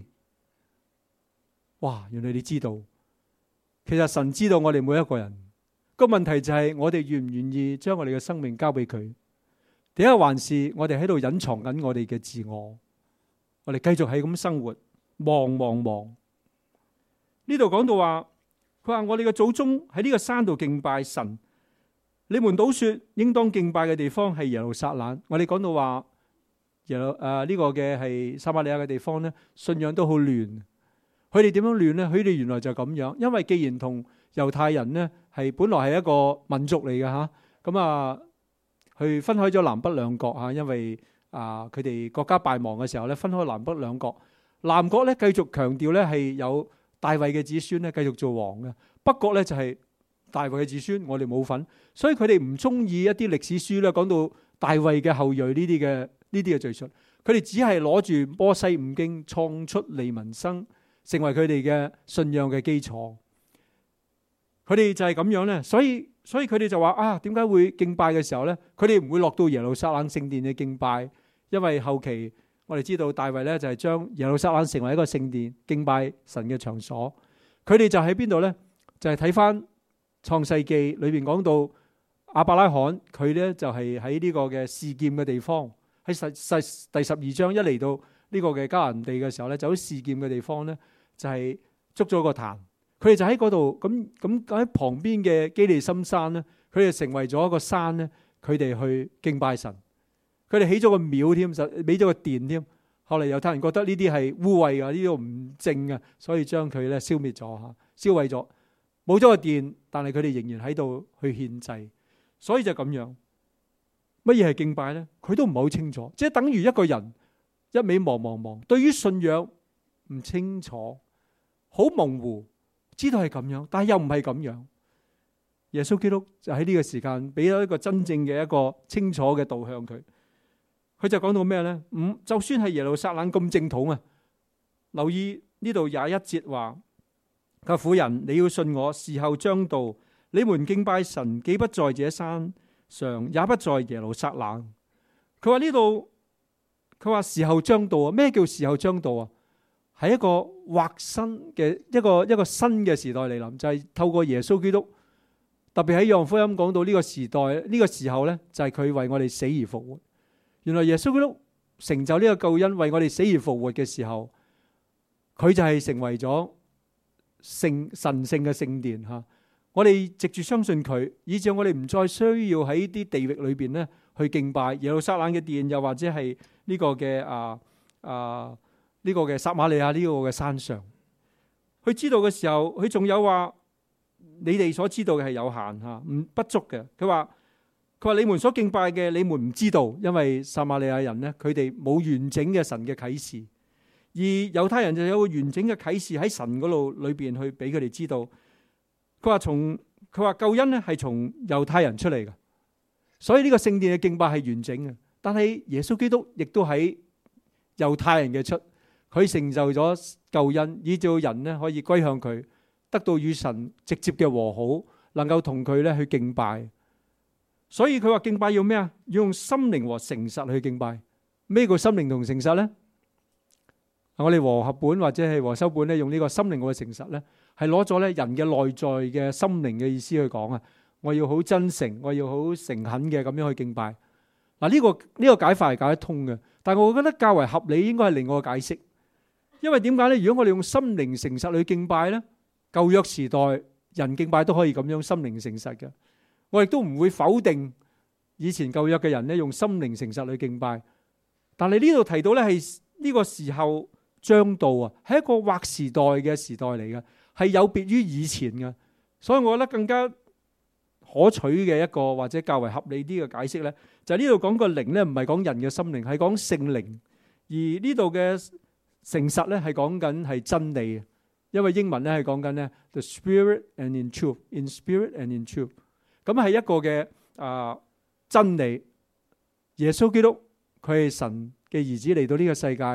哇！原來你知道，其實神知道我哋每一個人。個問題就係我哋願唔願意將我哋嘅生命交俾佢？點解還是我哋喺度隱藏緊我哋嘅自我？我哋繼續係咁生活，忙。呢度講到話，佢話我哋嘅祖宗喺呢個山度敬拜神，你們倒說應當敬拜嘅地方係耶路撒冷。我哋講到話呢個嘅係撒瑪利亞嘅地方呢，信仰都好亂。佢哋點樣亂呢？佢哋原來就咁樣，因為既然同猶太人呢係本來係一個民族嚟嘅吓，咁啊，去分開咗南北兩國吓，因為佢哋國家敗亡嘅時候咧，分開南北兩國。南國咧繼續強調咧係有大衛嘅子孫咧繼續做王嘅，北國咧就係大衛嘅子孫，我哋冇份，所以佢哋唔中意一啲歷史書咧講到大衛嘅後裔呢啲嘅敘述，佢哋只係攞住摩西五經創出利民申，成為佢哋嘅信仰嘅基礎。佢哋就係咁樣咧，所以佢哋就話點解會敬拜嘅時候咧，佢哋唔會落到耶路撒冷聖殿嘅敬拜，因為後期我哋知道大衛咧就係將耶路撒冷成為一個聖殿敬拜神嘅場所。佢哋就喺邊度咧？就係睇翻創世記裏邊講到亞伯拉罕，佢咧就係喺呢個嘅示劍嘅地方，喺第12章一嚟到呢個嘅迦南地嘅時候咧，就喺示劍嘅地方咧就係築咗個壇。佢哋就喺嗰度，咁喺旁邊嘅基利心山咧，佢哋成為咗一個山咧，佢哋去敬拜神。佢哋起咗個廟添，就起咗個殿添。後嚟猶太人覺得呢啲係污穢噶，呢度唔正啊，所以將佢咧消滅咗吓，燒毀咗，冇咗個殿，但係佢哋仍然喺度去獻祭。所以就咁樣，乜嘢係敬拜咧？佢都唔係好清楚，即係等於一個人一味忙，對於信仰唔清楚，好模糊。知道係咁樣，但係又唔係咁樣。耶穌基督就喺呢個時間俾咗一個真正嘅一個清楚嘅導向佢。佢就講到咩呢？就算係耶路撒冷咁正統啊，留意呢度21節話：佢話婦人，你要信我，時候將到，你們敬拜神，既不在這山上，也不在耶路撒冷。佢話呢度，佢話時候將到啊！咩叫時候將到啊？係一個劃新嘅一個新嘅時代嚟臨，就係透過耶穌基督，特別喺約翰福音講到呢個時代呢個時候呢，就係佢為我哋死而復活。原來耶穌基督成就呢個救恩，為我哋死而復活嘅時候，佢就係成為咗神聖嘅聖殿吓。我哋藉住相信佢，以致我哋唔再需要喺啲地域裏邊呢去敬拜耶路撒冷嘅殿，又或者係呢個嘅呢個嘅撒瑪利亞呢個嘅山上。佢知道嘅時候，佢仲有話：你哋所知道嘅係有限吓，不足嘅。佢話你們所敬拜嘅，你們唔知道，因為撒瑪利亞人呢，佢哋冇完整嘅神嘅啟示，而猶太人就有個完整嘅啟示喺神嗰度裏邊去俾佢哋知道。佢話救恩呢係從猶太人出嚟嘅，所以呢個聖殿嘅敬拜係完整嘅。但係耶穌基督亦都喺猶太人嘅出。佢成就咗救恩，以致人呢可以歸向佢，得到與神直接嘅和好，能夠同佢咧去敬拜。所以佢話敬拜要咩啊？要用心靈和誠實去敬拜。咩叫心靈同誠實呢？我哋和合本或者係和修本咧，用呢個心靈和誠實咧，係攞咗咧人嘅內在嘅心靈嘅意思去講啊。我要好真誠，我要好誠懇嘅咁樣去敬拜。嗱，呢個解法係解得通嘅，但係我覺得較為合理應該係另外一個解釋。因為點解咧？如果我哋用心靈誠實去敬拜咧，舊約時代人敬拜都可以咁樣心靈誠實嘅。我亦都唔會否定以前舊約嘅人咧用心靈誠實去敬拜。但係呢度提到咧係呢個時候將到啊，係一個劃時代嘅時代嚟嘅，係有別於以前嘅。所以我覺得更加可取嘅一個或者較為合理啲嘅解釋咧，就係呢度講個靈咧，唔係講人嘅心靈，係講聖靈。而呢度嘅誠實咧係講緊係真理，因為英文咧係講緊咧 the spirit and in truth，in spirit and in truth。咁係一個嘅真理。耶穌基督佢係神嘅兒子嚟到呢個世界，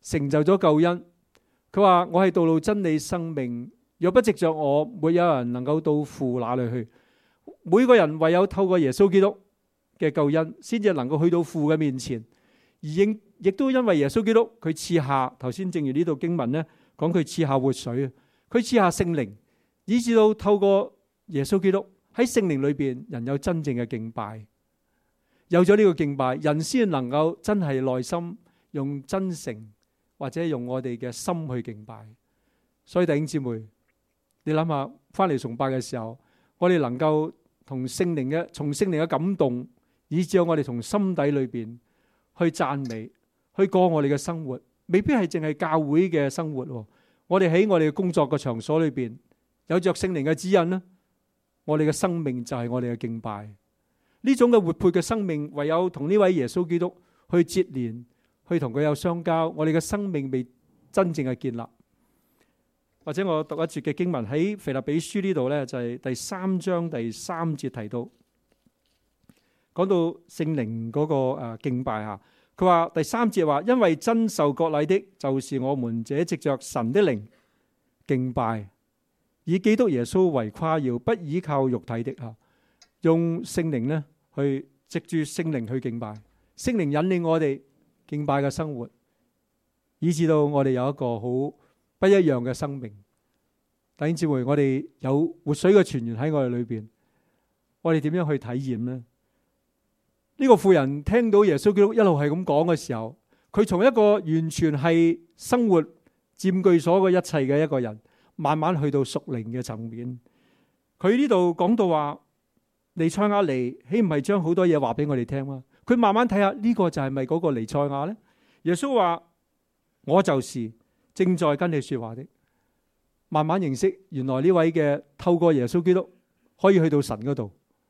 成就咗救恩。佢話我係道路真理生命，若不藉着我，沒有人能夠到父那裏去。每個人唯有透過耶穌基督嘅救恩，先至能夠去到父嘅面前。而亦都因為耶穌基督，佢賜下頭先正如呢度經文呢講，佢賜下活水，佢賜下聖靈，以至到透過耶穌基督喺聖靈裏邊，人有真正嘅敬拜。有咗呢個敬拜，人先能夠真係內心用真誠或者用我哋嘅心去敬拜。所以弟兄姊妹，你諗下翻嚟崇拜嘅時候，我哋能夠從聖靈嘅感動，以至我哋從心底裏邊去讚美，去過我哋嘅生活，未必係淨係教會嘅生活。我哋喺我哋嘅工作嘅場所裏邊，有着聖靈嘅指引啦，我哋嘅生命就係我哋嘅敬拜。呢種嘅活潑嘅生命，唯有同呢位耶穌基督去接連，去同佢有相交，我哋嘅生命未真正嘅建立。或者我讀一節嘅經文喺腓立比書呢度呢，就係第3章第3節提到，講到聖靈嗰個敬拜吓。佢話第3節話，因為真受割禮的，就是我們這藉着神的靈敬拜，以基督耶穌為誇耀，不依靠肉體的吓。用聖靈呢去藉住聖靈去敬拜，聖靈引領我哋敬拜嘅生活，以至到我哋有一個好不一樣嘅生命。弟兄姊妹，我哋有活水嘅泉源喺我哋裏邊，我哋點樣去體驗呢？呢個婦人聽到耶穌基督一路係咁講嘅時候，佢從一個完全係生活佔據所有一切嘅一個人，慢慢去到屬靈嘅層面。佢呢度講到話，彌賽亞嚟，豈唔係將好多嘢話俾我哋聽嗎？佢慢慢睇下呢個就係咪嗰個彌賽亞呢？耶穌話：我就是正在跟你說話的。慢慢認識原來呢位嘅透過耶穌基督可以去到神嗰度，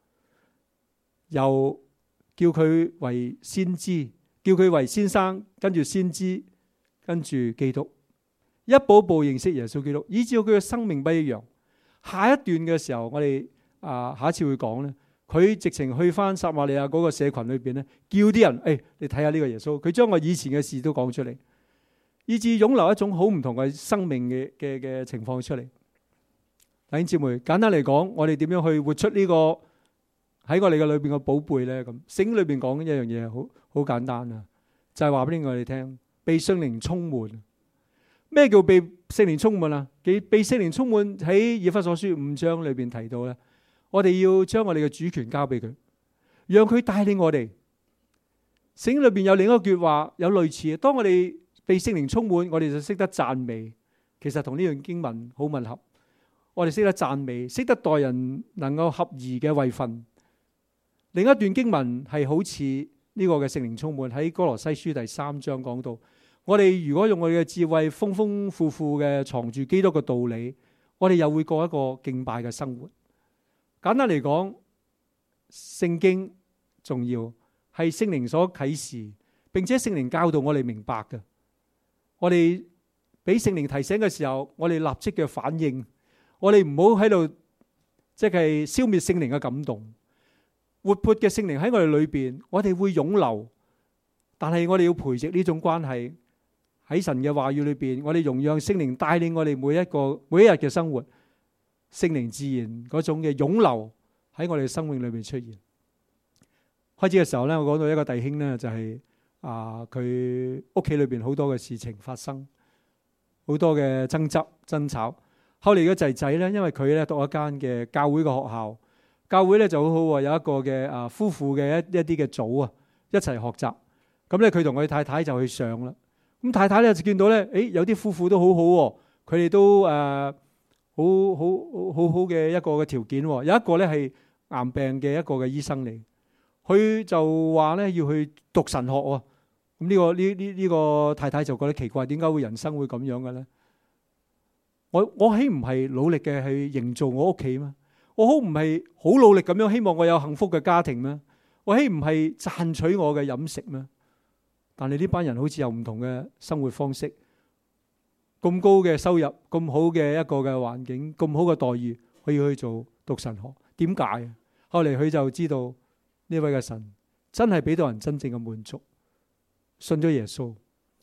又叫佢為先知，叫佢為先生，跟住先知，跟住基督，一步一步認識耶穌基督，以至到佢嘅生命不一樣。下一段嘅時候，我哋下一次會講咧，佢直情去翻撒瑪利亞嗰個社群裏邊咧，叫啲人你睇下呢個耶穌，佢將我以前嘅事都講出嚟，以至湧流一種好唔同嘅生命嘅情況出嚟。弟兄姊妹，簡單嚟講，我哋點樣去活出呢個喺我哋嘅裏邊嘅寶貝咧？咁聖經裏邊講一樣嘢好簡單啊，就係話俾我哋聽，被聖靈充滿。咩叫被聖靈充滿啊？被聖靈充滿喺以弗所書5章裏邊提到咧，我哋要將我哋嘅主權交俾佢，讓佢帶領我哋。聖經裏邊有另一句話，有類似嘅，當我哋被聖靈充滿，我哋就識得讚美。其實同呢段經文好吻合。我哋識得讚美，識得待人能夠合宜嘅位份。另一段經文係好似呢個嘅聖靈充滿，喺哥羅西書第3章講到，我哋如果用我哋嘅智慧豐豐富富嘅藏住基督嘅道理，我哋又會過一個敬拜嘅生活。簡單嚟講，聖經重要係聖靈所啟示，並且聖靈教導我哋明白嘅。我哋俾聖靈提醒嘅時候，我哋立即嘅反應，我哋唔好喺度即係消滅聖靈嘅感動。活潑嘅聖靈喺我哋裏邊，我哋會湧流，但係我哋要培植呢種關係喺神嘅話語裏邊，我哋容讓聖靈帶領我哋每一日嘅生活，聖靈自然嗰種嘅湧流喺我哋嘅生命裏邊出現。開始嘅時候咧，我講到一個弟兄咧，就係佢屋企裏邊好多嘅事情發生，好多嘅爭執爭吵。後嚟個仔仔咧，因為佢咧讀一間嘅教會嘅學校，教會咧就好好啊，有一個嘅夫婦嘅一啲嘅組啊，一齊學習。咁咧佢同佢太太就去上啦。咁太太咧就見到咧，有啲夫婦都好好，佢哋都好嘅一個嘅條件。有一個咧係癌病嘅一個嘅醫生嚟，佢就話咧要去讀神學喎。咁呢個太太就覺得奇怪，點解會人生會咁樣嘅咧？我豈唔係努力嘅去營造我屋企咩？我好唔係好努力咁樣希望我有幸福嘅家庭咩？我豈唔係賺取我嘅飲食咩？但係呢班人好似有唔同嘅生活方式，咁高嘅收入，咁好嘅一個嘅環境，咁好嘅待遇，可以去做讀神學，點解啊？後嚟佢就知道呢位嘅神真係俾到人真正嘅滿足，信咗耶穌，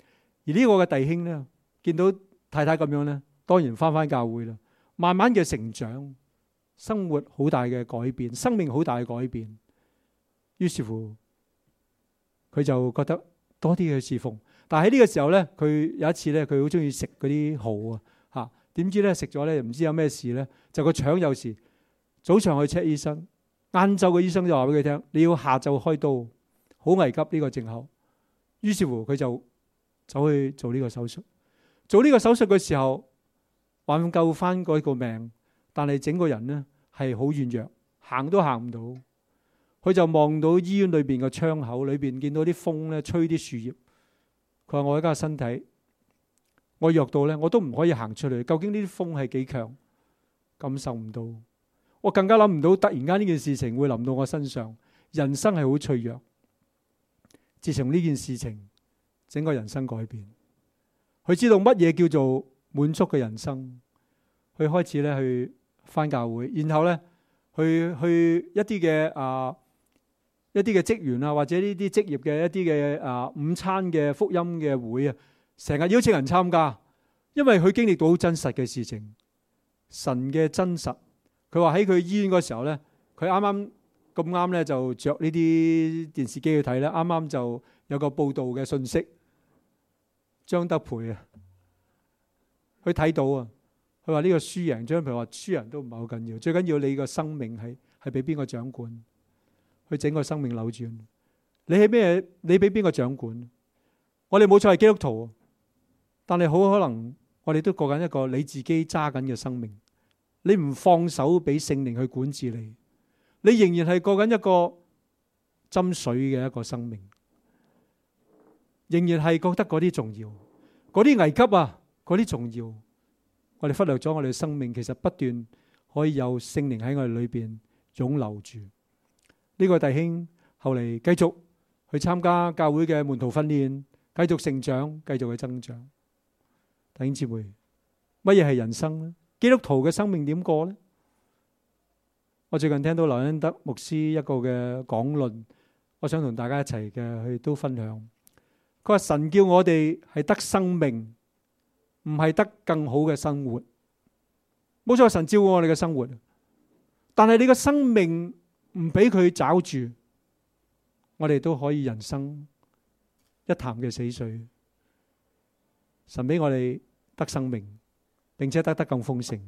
而呢個嘅弟兄咧，見到太太咁樣咧，當然翻教會啦，慢慢嘅成長，生活好大嘅改變，生命好大嘅改變。於是乎，佢就覺得多啲去侍奉。但係喺呢個時候咧，佢有一次咧，佢好中意食嗰啲蠔啊，嚇，點知咧食咗咧，唔知有咩事咧，就個腸有事。早上去 check 醫生，晏晝嘅醫生就話俾佢聽，你要下晝開刀，好危急呢個症候。於是乎佢就走去做呢個手術。做呢個手術嘅時候，挽救翻嗰個命，但係整個人呢係好軟弱，行都行唔到。佢就望到醫院裏邊嘅窗口裏邊，見到啲風咧吹啲樹葉。佢話：我而家身體，我弱到咧，我都唔可以行出嚟。究竟呢啲風係幾強？感受唔到。我更加諗唔到，突然間呢件事情會臨到我身上。人生係好脆弱。自從呢件事情，整個人生改變。佢知道乜嘢叫做滿足嘅人生。佢開始咧去返教會，然後咧去一啲嘅職員啊，或者呢啲職業嘅一啲嘅午餐嘅福音嘅會啊，成日邀請人參加，因為佢經歷到好真實嘅事情，神嘅真實。佢話喺佢醫院嗰時候咧，佢咁啱咧就着呢啲電視機去睇咧，啱啱就有個報道嘅信息，張德培啊，佢睇到啊，佢話呢個輸贏，張德培話輸贏都唔係好緊要，最緊要你個生命係俾邊個掌管，佢整個生命扭轉。你係咩？你俾邊個掌管？我哋冇錯係基督徒，但係好可能我哋都過緊一個你自己揸緊嘅生命。你唔放手俾聖靈去管治你，你仍然係過緊一個斟水嘅一個生命，仍然係覺得嗰啲重要，嗰啲危急啊，嗰啲重要。我哋忽略咗我哋嘅生命，其實不斷可以有聖靈喺我哋裏邊湧流住。呢個弟兄後嚟繼續去參加教會嘅門徒訓練，繼續成長，繼續去增長。弟兄姊妹，乜嘢係人生呢？基督徒嘅生命點過呢？我最近聽到劉恩德牧師一個嘅講論，我想同大家一齊嘅去都分享。佢話神叫我哋係得生命，唔係得更好嘅生活。冇錯，神照顧我哋嘅生活，但係你嘅生命唔俾佢抓住，我哋都可以人生一潭嘅死水。神俾我哋得生命，並且得更豐盛。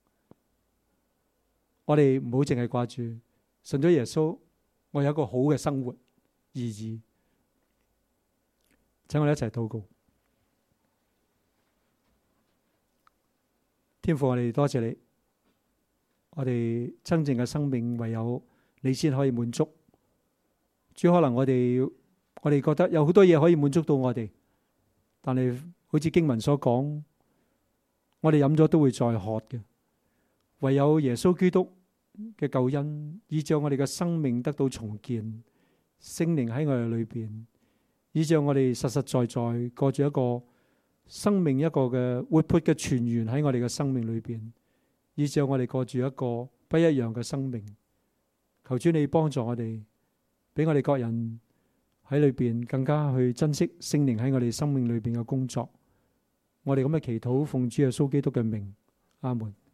我哋唔好淨係掛住信咗耶穌，我有一個好嘅生活而已。請我哋一齊禱告。天父，我哋多謝你，我哋真正嘅生命唯有你先可以滿足。主，可能我哋覺得有好多嘢可以滿足到我哋，但係好似經文所講，我哋飲咗都會再渴嘅。唯有耶穌基督嘅救恩，以致我哋嘅生命得到重建，聖靈喺我哋裏邊，以致我哋實實在在過住一個生命一個嘅活潑嘅泉源喺我哋嘅生命裏邊，以致我哋過住一個不一樣嘅生命。求主你幫助我哋，俾我哋各人喺裏邊更加去珍惜聖靈喺我哋生命裏邊嘅工作。我哋咁嘅祈禱，奉主耶穌基督嘅名，阿門。